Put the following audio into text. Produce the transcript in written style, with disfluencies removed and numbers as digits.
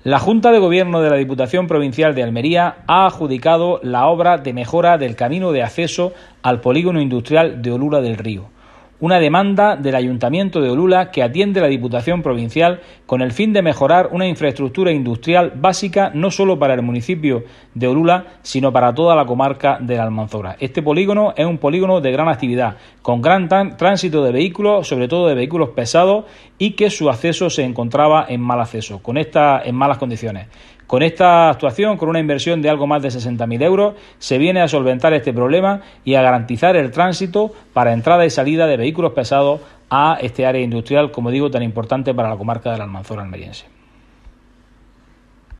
La Junta de Gobierno de la Diputación Provincial de Almería ha adjudicado la obra de mejora del camino de acceso al polígono industrial de Olula del Río, una demanda del Ayuntamiento de Olula que atiende la Diputación Provincial con el fin de mejorar una infraestructura industrial básica no solo para el municipio de Olula, sino para toda la comarca de la Almanzora. Este polígono es un polígono de gran actividad, con gran tránsito de vehículos, sobre todo de vehículos pesados, y que su acceso se encontraba en mal acceso, en malas condiciones. Con esta actuación, con una inversión de algo más de 60.000 euros, se viene a solventar este problema y a garantizar el tránsito para entrada y salida de vehículos pesados a este área industrial, como digo, tan importante para la comarca de la Almanzora almeriense.